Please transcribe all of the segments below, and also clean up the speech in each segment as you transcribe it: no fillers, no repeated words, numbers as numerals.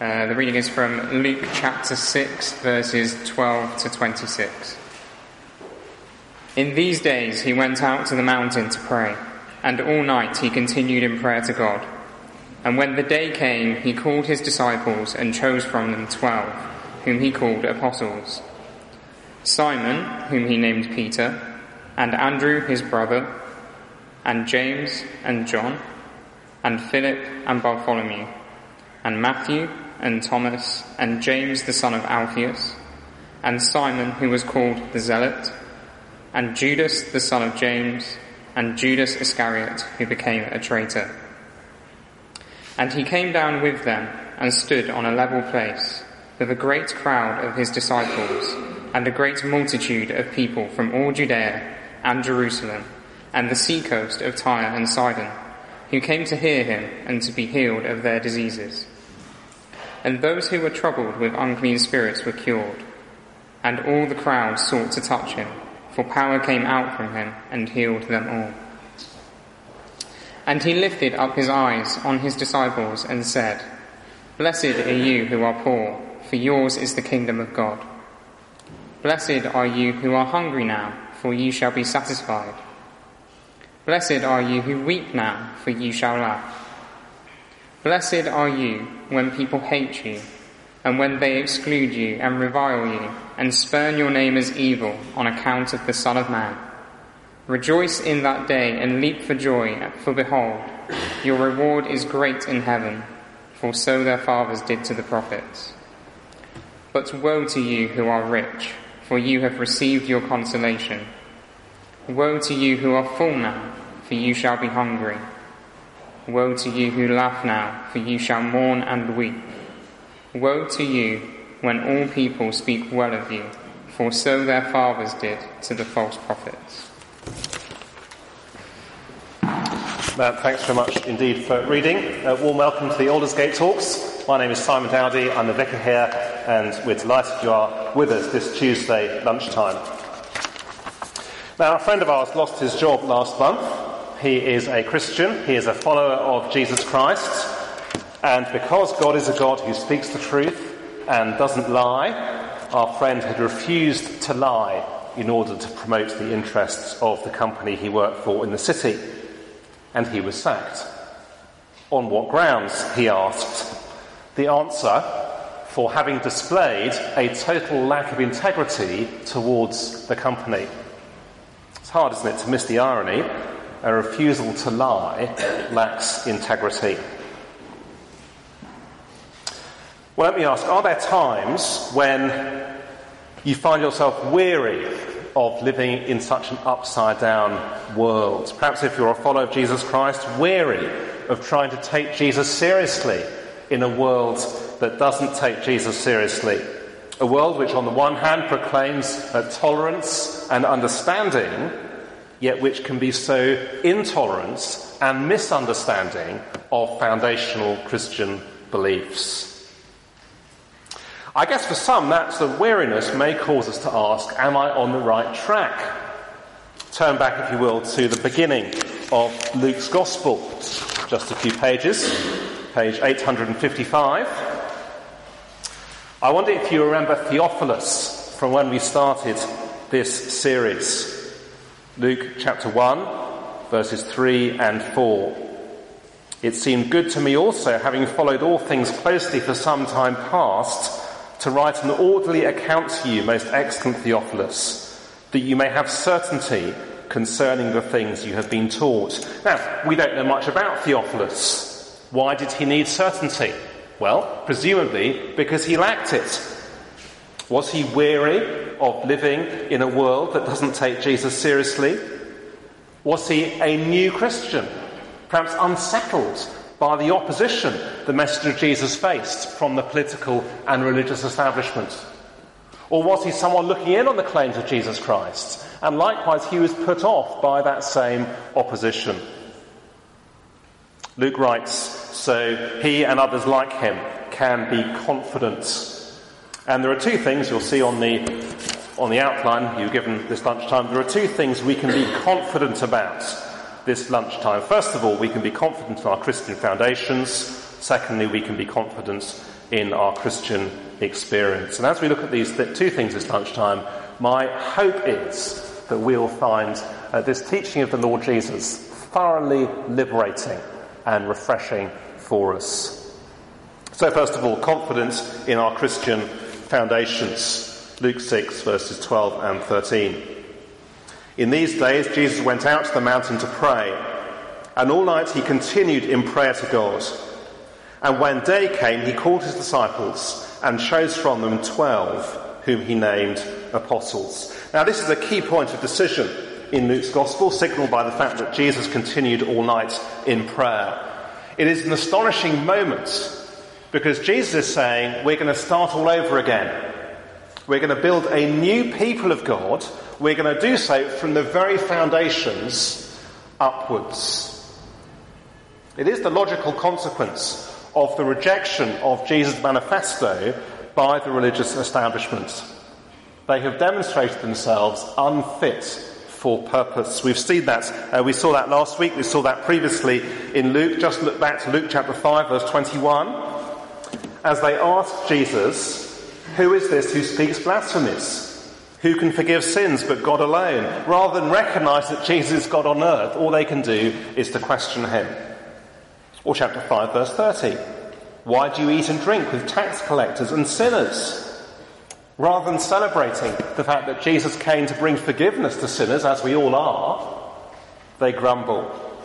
The reading is from Luke chapter 6, verses 12 to 26. In these days he went out to the mountain to pray, and all night he continued in prayer to God. And when the day came, he called his disciples and chose from them 12, whom he called apostles: Simon, whom he named Peter, and Andrew his brother, and James and John, and Philip and Bartholomew, and Matthew and Thomas, and James the son of Alphaeus, and Simon who was called the Zealot, and Judas the son of James, and Judas Iscariot who became a traitor. And he came down with them and stood on a level place, with a great crowd of his disciples, and a great multitude of people from all Judea and Jerusalem, and the seacoast of Tyre and Sidon, who came to hear him and to be healed of their diseases. And those who were troubled with unclean spirits were cured. And all the crowd sought to touch him, for power came out from him and healed them all. And he lifted up his eyes on his disciples and said, Blessed are you who are poor, for yours is the kingdom of God. Blessed are you who are hungry now, for you shall be satisfied. Blessed are you who weep now, for you shall laugh. Blessed are you when people hate you, and when they exclude you and revile you, and spurn your name as evil on account of the Son of Man. Rejoice in that day and leap for joy, for behold, your reward is great in heaven, for so their fathers did to the prophets. But woe to you who are rich, for you have received your consolation. Woe to you who are full now, for you shall be hungry. Woe to you who laugh now, for you shall mourn and weep. Woe to you when all people speak well of you, for so their fathers did to the false prophets. Matt, thanks very much indeed for reading. Warm welcome to the Aldersgate Talks. My name is Simon Dowdy, I'm the vicar here, and we're delighted you are with us this Tuesday lunchtime. Now, a friend of ours lost his job last month. He is a Christian, he is a follower of Jesus Christ, and because God is a God who speaks the truth and doesn't lie, our friend had refused to lie in order to promote the interests of the company he worked for in the city, and he was sacked. On what grounds, he asked. The answer: for having displayed a total lack of integrity towards the company. It's hard, isn't it, to miss the irony? A refusal to lie lacks integrity. Well, let me ask, are there times when you find yourself weary of living in such an upside-down world? Perhaps if you're a follower of Jesus Christ, weary of trying to take Jesus seriously in a world that doesn't take Jesus seriously. A world which on the one hand proclaims tolerance and understanding, yet which can be so intolerant and misunderstanding of foundational Christian beliefs. I guess for some that sort of weariness may cause us to ask, am I on the right track? Turn back, if you will, to the beginning of Luke's Gospel. Just a few pages, page 855. I wonder if you remember Theophilus from when we started this series. Luke chapter 1, verses 3 and 4. It seemed good to me also, having followed all things closely for some time past, to write an orderly account to you, most excellent Theophilus, that you may have certainty concerning the things you have been taught. Now, we don't know much about Theophilus. Why did he need certainty? Well, presumably because he lacked it. Was he weary of living in a world that doesn't take Jesus seriously? Was he a new Christian, perhaps unsettled by the opposition the message of Jesus faced from the political and religious establishment? Or was he someone looking in on the claims of Jesus Christ, and likewise he was put off by that same opposition? Luke writes, so he and others like him can be confident. And there are two things you'll see on the outline you've given this lunchtime. There are two things we can be confident about this lunchtime. First of all, we can be confident in our Christian foundations. Secondly, we can be confident in our Christian experience. And as we look at these two things this lunchtime, my hope is that we'll find this teaching of the Lord Jesus thoroughly liberating and refreshing for us. So first of all, confidence in our Christian foundations. Luke 6, verses 12 and 13. In these days, Jesus went out to the mountain to pray, and all night he continued in prayer to God. And when day came, he called his disciples and chose from them 12, whom he named apostles. Now, this is a key point of decision in Luke's Gospel, signalled by the fact that Jesus continued all night in prayer. It is an astonishing moment, because Jesus is saying, we're going to start all over again. We're going to build a new people of God. We're going to do so from the very foundations upwards. It is the logical consequence of the rejection of Jesus' manifesto by the religious establishment. They have demonstrated themselves unfit for purpose. We've seen that. We saw that last week. We saw that previously in Luke. Just look back to Luke chapter 5, verse 21. As they asked Jesus, "Who is this who speaks blasphemies? Who can forgive sins but God alone?" Rather than recognise that Jesus is God on earth, all they can do is to question him. Or chapter 5, verse 30. "Why do you eat and drink with tax collectors and sinners?" Rather than celebrating the fact that Jesus came to bring forgiveness to sinners, as we all are, they grumble.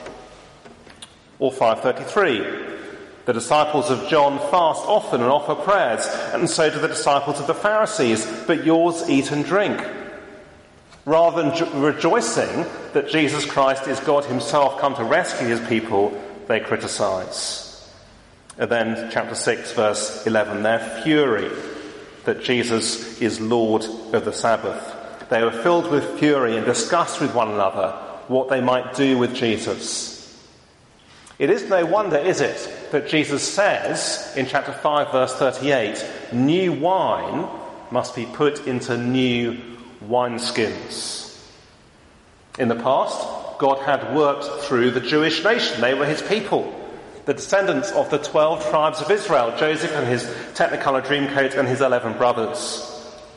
Or 5:33. "The disciples of John fast often and offer prayers, and so do the disciples of the Pharisees, but yours eat and drink." Rather than rejoicing that Jesus Christ is God himself come to rescue his people, they criticise. And then chapter 6, verse 11, their fury that Jesus is Lord of the Sabbath. They were filled with fury and discussed with one another what they might do with Jesus. It is no wonder, is it, that Jesus says in chapter 5, verse 38, new wine must be put into new wineskins. In the past, God had worked through the Jewish nation. They were his people, the descendants of the 12 tribes of Israel, Joseph and his Technicolor Dreamcoat and his 11 brothers.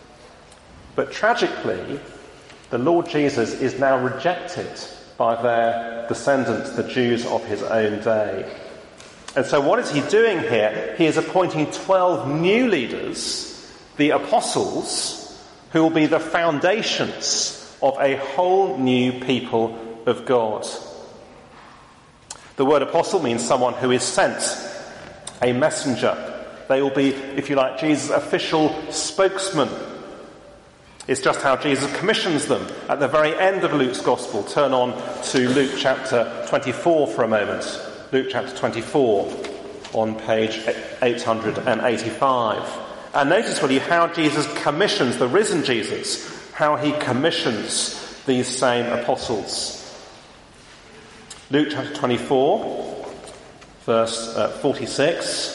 But tragically, the Lord Jesus is now rejected by their descendants, the Jews of his own day. And so what is he doing here? He is appointing 12 new leaders, the apostles, who will be the foundations of a whole new people of God. The word apostle means someone who is sent, a messenger. They will be, if you like, Jesus' official spokesman. It's just how Jesus commissions them at the very end of Luke's Gospel. Turn on to Luke chapter 24 for a moment. Luke chapter 24 on page 885. And notice, will you, how Jesus commissions the risen Jesus, how he commissions these same apostles. Luke chapter 24, verse 46.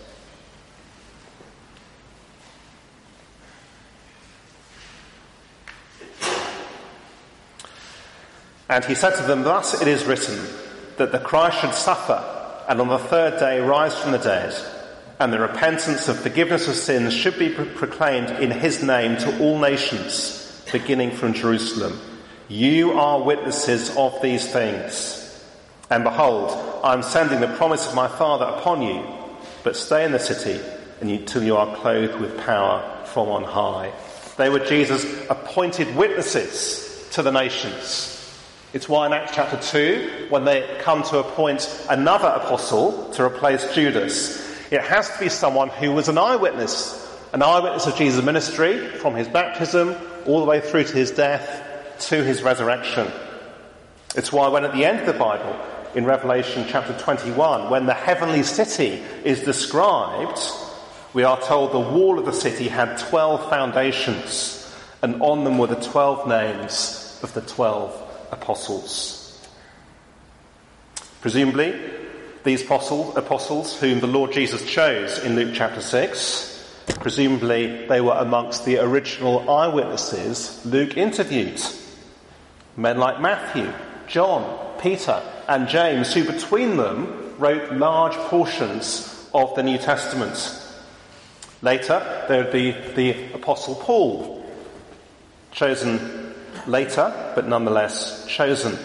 And he said to them, "Thus it is written, that the Christ should suffer, and on the third day rise from the dead, and the repentance of forgiveness of sins should be proclaimed in his name to all nations, beginning from Jerusalem. You are witnesses of these things. And behold, I am sending the promise of my Father upon you, but stay in the city until you are clothed with power from on high." They were Jesus' appointed witnesses to the nations. It's why in Acts chapter 2, when they come to appoint another apostle to replace Judas, it has to be someone who was an eyewitness of Jesus' ministry from his baptism all the way through to his death to his resurrection. It's why when at the end of the Bible, in Revelation chapter 21, when the heavenly city is described, we are told the wall of the city had 12 foundations, and on them were the 12 names of the 12 apostles. Presumably, these apostles whom the Lord Jesus chose in Luke chapter 6, presumably they were amongst the original eyewitnesses Luke interviewed. Men like Matthew, John, Peter and James, who between them wrote large portions of the New Testament. Later, there would be the Apostle Paul, chosen later, but nonetheless chosen.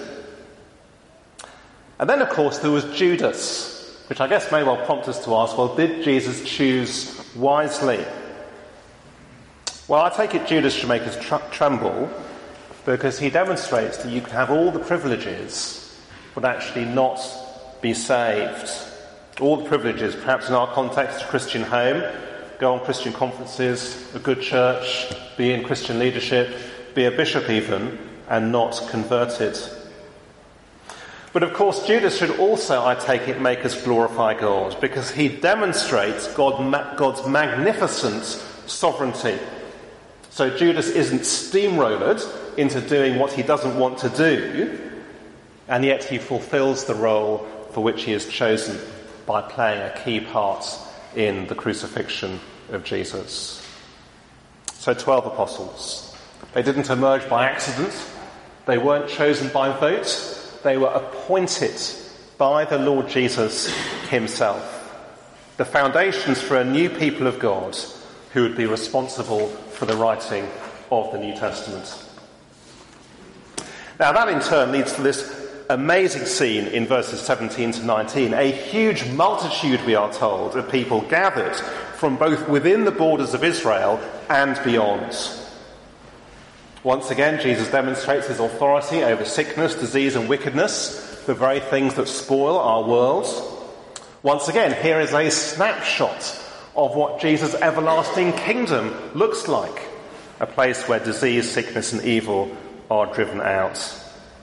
And then, of course, there was Judas, which I guess may well prompt us to ask, well, did Jesus choose wisely? Well, I take it Judas should make us tremble, because he demonstrates that you can have all the privileges, but actually not be saved. All the privileges, perhaps in our context, a Christian home, go on Christian conferences, a good church, be in Christian leadership, be a bishop even, and not converted. But of course, Judas should also, I take it, make us glorify God, because he demonstrates God's magnificent sovereignty. So Judas isn't steamrollered into doing what he doesn't want to do, and yet he fulfills the role for which he is chosen by playing a key part in the crucifixion of Jesus. So 12 apostles. They didn't emerge by accident. They weren't chosen by vote. They were appointed by the Lord Jesus himself. The foundations for a new people of God who would be responsible for the writing of the New Testament. Now that in turn leads to this amazing scene in verses 17 to 19. A huge multitude, we are told, of people gathered from both within the borders of Israel and beyond. Once again, Jesus demonstrates his authority over sickness, disease and wickedness, the very things that spoil our world. Once again, here is a snapshot of what Jesus' everlasting kingdom looks like. A place where disease, sickness and evil are driven out.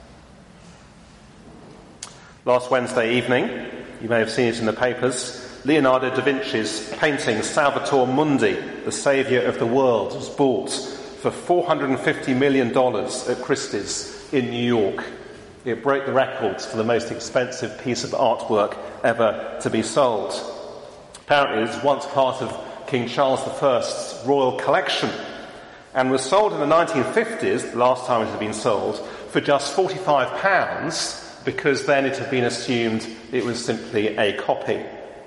Last Wednesday evening, you may have seen it in the papers, Leonardo da Vinci's painting Salvator Mundi, the Saviour of the World, was bought for $450 million at Christie's in New York. It broke the records for the most expensive piece of artwork ever to be sold. Apparently it was once part of King Charles I's royal collection and was sold in the 1950s, the last time it had been sold, for just £45 because then it had been assumed it was simply a copy.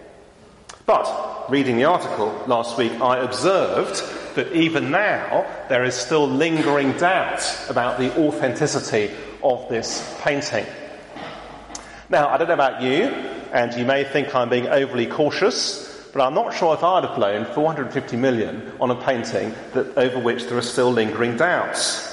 But, reading the article last week, I observed that even now there is still lingering doubt about the authenticity of this painting. Now, I don't know about you, and you may think I'm being overly cautious, but I'm not sure if I'd have blown $450 million on a painting over which there are still lingering doubts.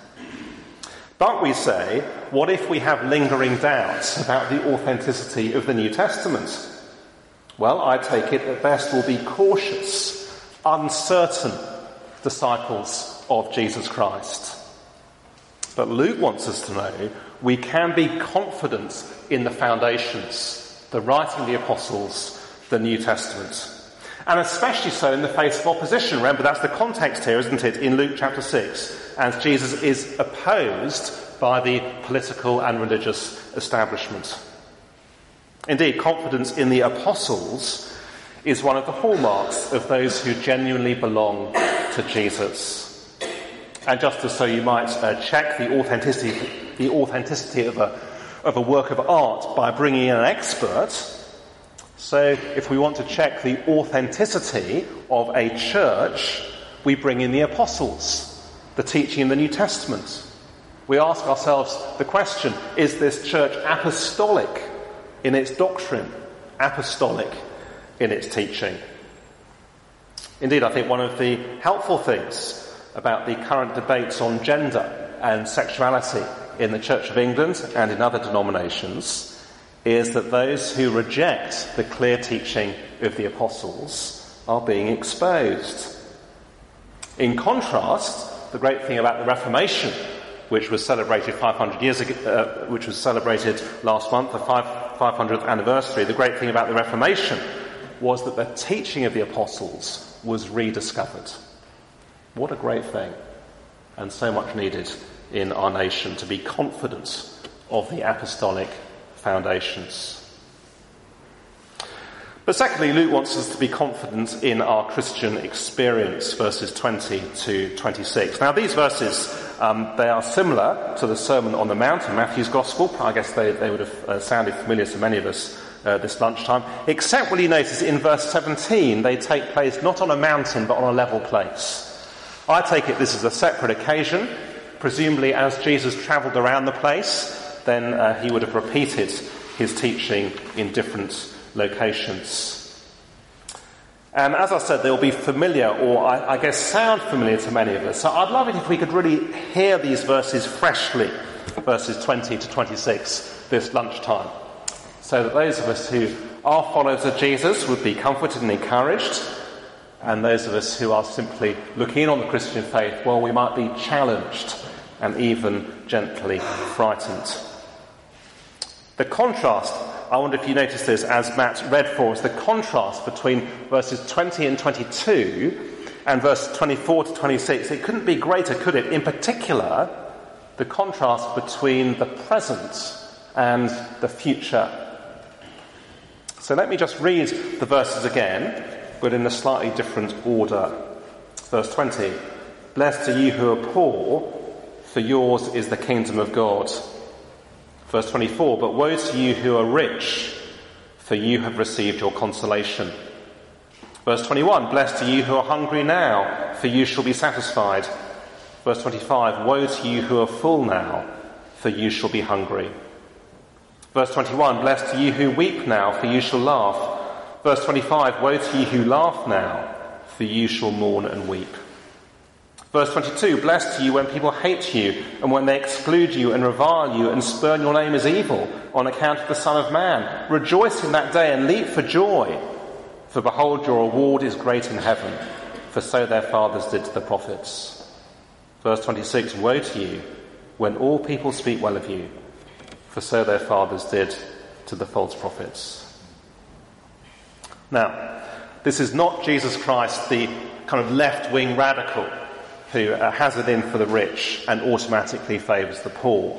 But we say, what if we have lingering doubts about the authenticity of the New Testament? Well, I take it at best we'll be cautious, uncertain disciples of Jesus Christ. But Luke wants us to know we can be confident in the foundations, the writing of the apostles, the New Testament. And especially so in the face of opposition. Remember, that's the context here, isn't it, in Luke chapter 6, as Jesus is opposed by the political and religious establishment. Indeed, confidence in the apostles is one of the hallmarks of those who genuinely belong to Jesus. And just as so you might check the authenticity of a work of art by bringing in an expert, so if we want to check the authenticity of a church, we bring in the apostles, the teaching in the New Testament. We ask ourselves the question, is this church apostolic in its doctrine, apostolic in its teaching? Indeed, I think one of the helpful things about the current debates on gender and sexuality in the Church of England and in other denominations is that those who reject the clear teaching of the apostles are being exposed. In contrast, the great thing about the Reformation, which was celebrated 500 years ago, which was celebrated last month, the 500th anniversary, the great thing about the Reformation was that the teaching of the apostles was rediscovered. What a great thing, and so much needed in our nation to be confident of the apostolic foundations. But secondly, Luke wants us to be confident in our Christian experience, verses 20 to 26. Now these verses, they are similar to the Sermon on the Mount in Matthew's Gospel. I guess they would have sounded familiar to many of us this lunchtime. Except, will you notice, in verse 17, they take place not on a mountain, but on a level place. I take it this is a separate occasion. Presumably, as Jesus travelled around the place, then he would have repeated his teaching in different locations. And as I said, they'll be familiar, or I guess sound familiar to many of us. So I'd love it if we could really hear these verses freshly, verses 20 to 26, this lunchtime, so that those of us who are followers of Jesus would be comforted and encouraged, and those of us who are simply looking in on the Christian faith, well, we might be challenged and even gently frightened. The contrast, I wonder if you noticed this as Matt read for us, the contrast between verses 20 and 22 and verse 24 to 26, it couldn't be greater, could it? In particular, the contrast between the present and the future. So let me just read the verses again, but in a slightly different order. Verse 20, "Blessed are you who are poor, for yours is the kingdom of God." Verse 24, "But woe to you who are rich, for you have received your consolation." Verse 21, "Blessed are you who are hungry now, for you shall be satisfied." Verse 25, "Woe to you who are full now, for you shall be hungry." Verse 21, "Blessed are you who weep now, for you shall laugh." Verse 25, "Woe to you who laugh now, for you shall mourn and weep." Verse 22, "Blessed are you when people hate you, and when they exclude you and revile you and spurn your name as evil on account of the Son of Man. Rejoice in that day and leap for joy. For behold, your reward is great in heaven, for so their fathers did to the prophets." Verse 26, "Woe to you when all people speak well of you, for so their fathers did to the false prophets." Now, this is not Jesus Christ, the kind of left-wing radical who has it in for the rich and automatically favours the poor.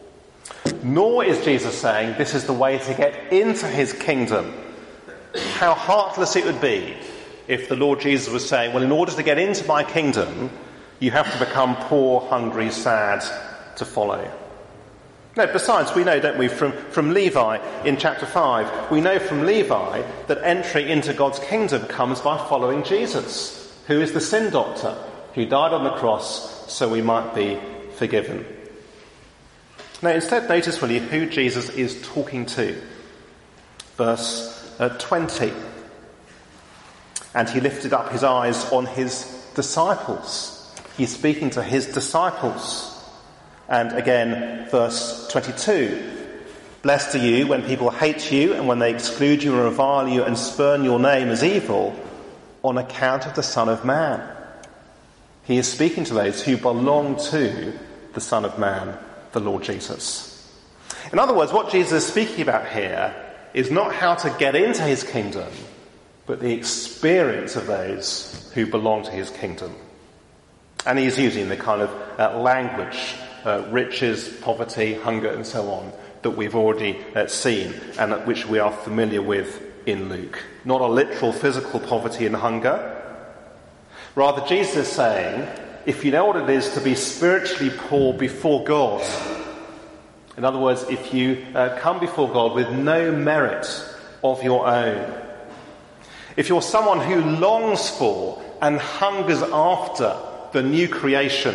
Nor is Jesus saying this is the way to get into his kingdom. How heartless it would be if the Lord Jesus was saying, well, in order to get into my kingdom, you have to become poor, hungry, sad to follow. No, besides, we know, don't we, from Levi in chapter 5, we know from Levi that entry into God's kingdom comes by following Jesus, who is the sin doctor, who died on the cross so we might be forgiven. Now, instead, notice, will you, who Jesus is talking to. Verse 20. "And he lifted up his eyes on his disciples." He's speaking to his disciples. And again, verse 22. "Blessed are you when people hate you and when they exclude you and revile you and spurn your name as evil on account of the Son of Man." He is speaking to those who belong to the Son of Man, the Lord Jesus. In other words, what Jesus is speaking about here is not how to get into his kingdom, but the experience of those who belong to his kingdom. And he is using the kind of language, riches, poverty, hunger, and so on, that we've already seen and which we are familiar with in Luke. Not a literal physical poverty and hunger. Rather, Jesus is saying, if you know what it is to be spiritually poor before God, in other words, if you come before God with no merit of your own, if you're someone who longs for and hungers after the new creation,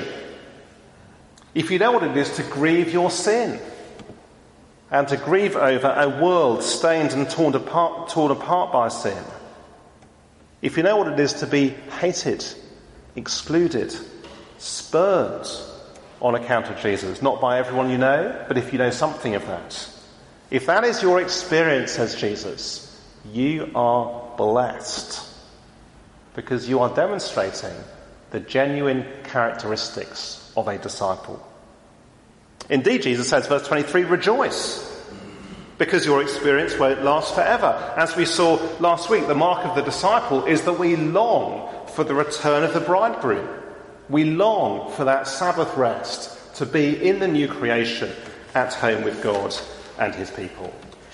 if you know what it is to grieve your sin and to grieve over a world stained and torn apart by sin, if you know what it is to be hated, excluded, spurned on account of Jesus, not by everyone you know, but if you know something of that, if that is your experience, says Jesus, you are blessed, because you are demonstrating the genuine characteristics of a disciple. Indeed, Jesus says, verse 23, "Rejoice, because your experience won't last forever." As we saw last week, the mark of the disciple is that we long for the return of the bridegroom. We long for that Sabbath rest, to be in the new creation, at home with God and his people.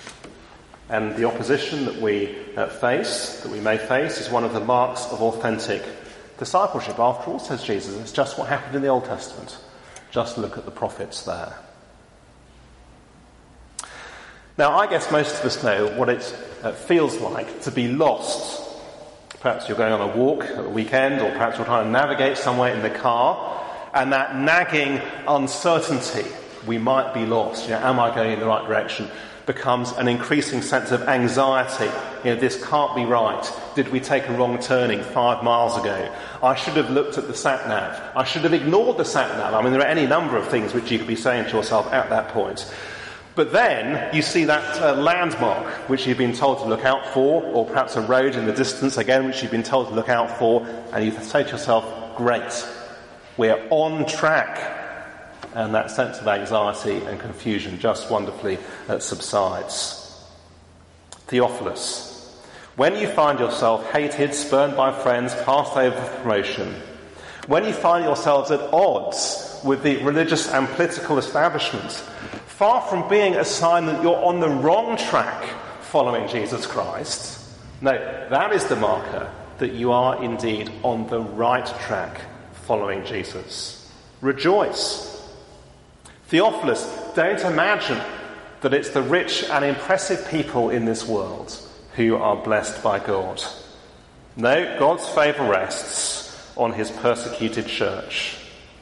And the opposition that we may face, is one of the marks of authentic discipleship. After all, says Jesus, it's just what happened in the Old Testament. Just look at the prophets there. Now, I guess most of us know what it feels like to be lost. Perhaps you're going on a walk at the weekend, or perhaps you're trying to navigate somewhere in the car, and that nagging uncertainty, we might be lost, am I going in the right direction, becomes an increasing sense of anxiety. This can't be right. Did we take a wrong turning 5 miles ago? I should have looked at the sat-nav. I should have ignored the sat-nav. I mean, there are any number of things which you could be saying to yourself at that point. But then you see that landmark which you've been told to look out for, or perhaps a road in the distance again which you've been told to look out for, and you say to yourself, great, we're on track. And that sense of anxiety and confusion just wonderfully subsides. Theophilus, when you find yourself hated, spurned by friends, passed over for promotion, when you find yourselves at odds with the religious and political establishment, far from being a sign that you're on the wrong track following Jesus Christ, no, that is the marker that you are indeed on the right track following Jesus. Rejoice. Theophilus, don't imagine that it's the rich and impressive people in this world who are blessed by God. No, God's favour rests on his persecuted church.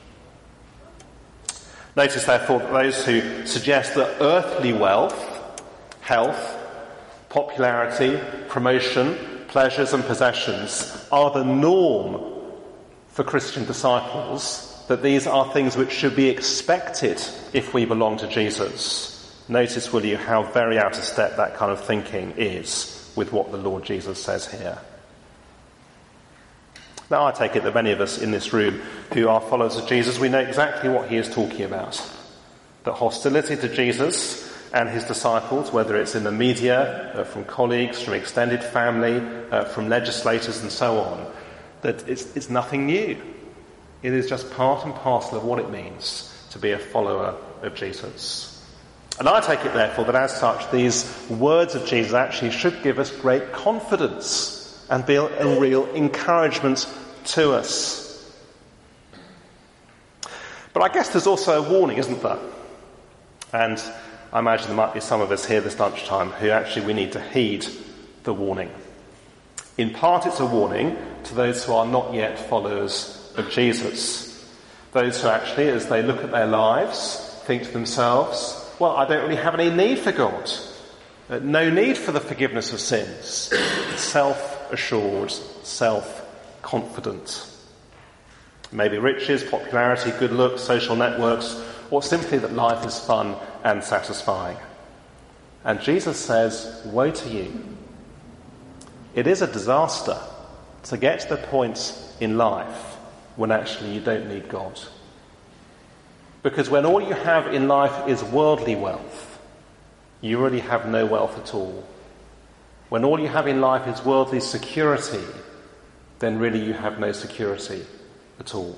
Notice, therefore, that those who suggest that earthly wealth, health, popularity, promotion, pleasures and possessions are the norm for Christian disciples, that these are things which should be expected if we belong to Jesus. Notice, will you, how very out of step that kind of thinking is with what the Lord Jesus says here. Now, I take it that many of us in this room who are followers of Jesus, we know exactly what he is talking about. That hostility to Jesus and his disciples, whether it's in the media, from colleagues, from extended family, from legislators and so on, that it's nothing new. It is just part and parcel of what it means to be a follower of Jesus. And I take it, therefore, that as such, these words of Jesus actually should give us great confidence and be a real encouragement to us. But I guess there's also a warning, isn't there? And I imagine there might be some of us here this lunchtime who actually we need to heed the warning. In part, it's a warning to those who are not yet followers of Jesus. Those who actually, as they look at their lives, think to themselves, well, I don't really have any need for God. No need for the forgiveness of sins. Self-assured, self-confident. Maybe riches, popularity, good looks, social networks, or simply that life is fun and satisfying. And Jesus says, woe to you. It is a disaster to get to the point in life when actually you don't need God. Because when all you have in life is worldly wealth, you really have no wealth at all. When all you have in life is worldly security, then really you have no security at all.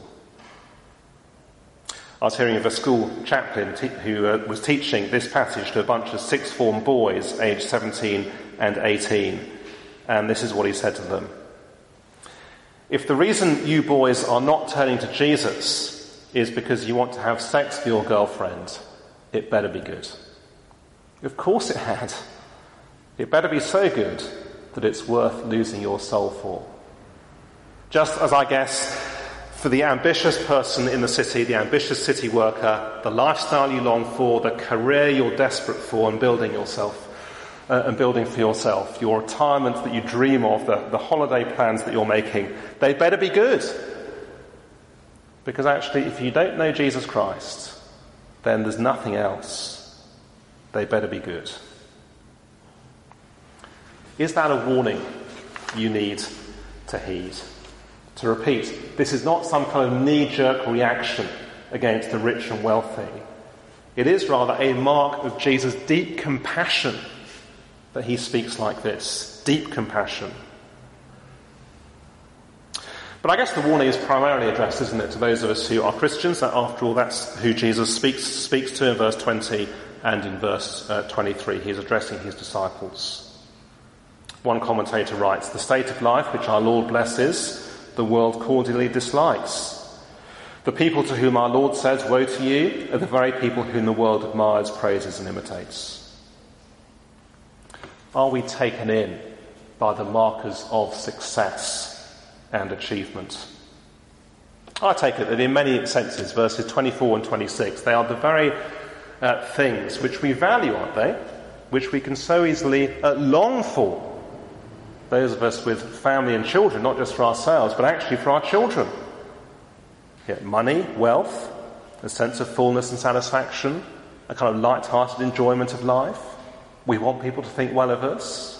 I was hearing of a school chaplain who was teaching this passage to a bunch of sixth form boys aged 17 and 18. And this is what he said to them. If the reason you boys are not turning to Jesus is because you want to have sex with your girlfriend, it better be good. Of course it had. It better be so good that it's worth losing your soul for. Just as I guess for the ambitious person in the city, the ambitious city worker, the lifestyle you long for, the career you're desperate for and building for yourself, your retirement that you dream of, the holiday plans that you're making, they better be good. Because actually, if you don't know Jesus Christ, then there's nothing else. They better be good. Is that a warning you need to heed? To repeat, this is not some kind of knee-jerk reaction against the rich and wealthy. It is rather a mark of Jesus' deep compassion that he speaks like this. Deep compassion. But I guess the warning is primarily addressed, isn't it, to those of us who are Christians. That after all, that's who Jesus speaks to in verse 20 and in verse 23. He's addressing his disciples. One commentator writes, the state of life which our Lord blesses, the world cordially dislikes. The people to whom our Lord says, woe to you, are the very people whom the world admires, praises and imitates. Are we taken in by the markers of success and achievement? I take it that in many senses, verses 24 and 26, they are the very things which we value, aren't they? Which we can so easily long for. Those of us with family and children, not just for ourselves, but actually for our children. Money, wealth, a sense of fullness and satisfaction, a kind of light-hearted enjoyment of life. We want people to think well of us.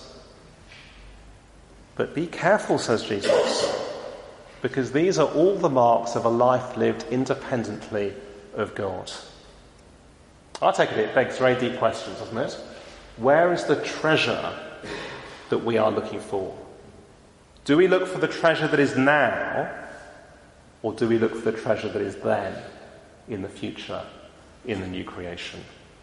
But be careful, says Jesus, because these are all the marks of a life lived independently of God. I take it begs very deep questions, doesn't it? Where is the treasure that we are looking for? Do we look for the treasure that is now, or do we look for the treasure that is then, in the future, in the new creation?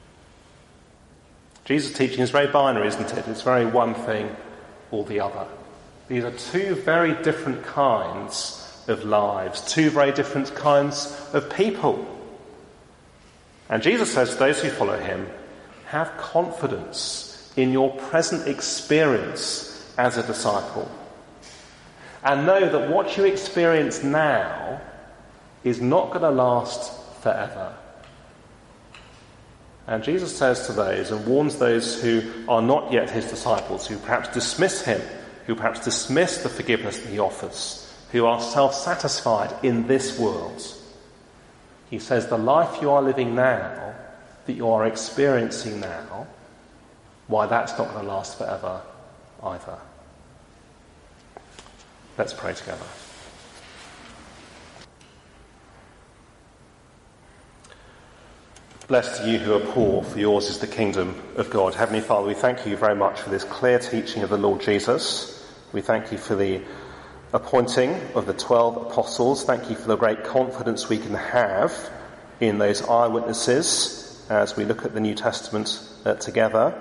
Jesus' teaching is very binary, isn't it? It's very one thing or the other. These are two very different kinds of lives, two very different kinds of people. And Jesus says to those who follow him, have confidence in your present experience as a disciple. And know that what you experience now is not going to last forever. And Jesus says to those and warns those who are not yet his disciples, who perhaps dismiss him, who perhaps dismiss the forgiveness that he offers, who are self-satisfied in this world. He says the life you are living now, that you are experiencing now, why, that's not going to last forever either. Let's pray together. Blessed are you who are poor, for yours is the kingdom of God. Heavenly Father, we thank you very much for this clear teaching of the Lord Jesus. We thank you for the appointing of the 12 apostles. Thank you for the great confidence we can have in those eyewitnesses as we look at the New Testament together.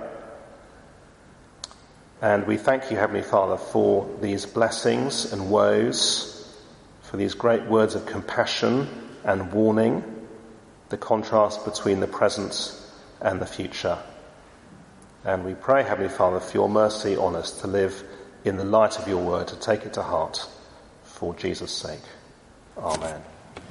And we thank you, Heavenly Father, for these blessings and woes, for these great words of compassion and warning, the contrast between the present and the future. And we pray, Heavenly Father, for your mercy on us to live in the light of your word, to take it to heart for Jesus' sake. Amen.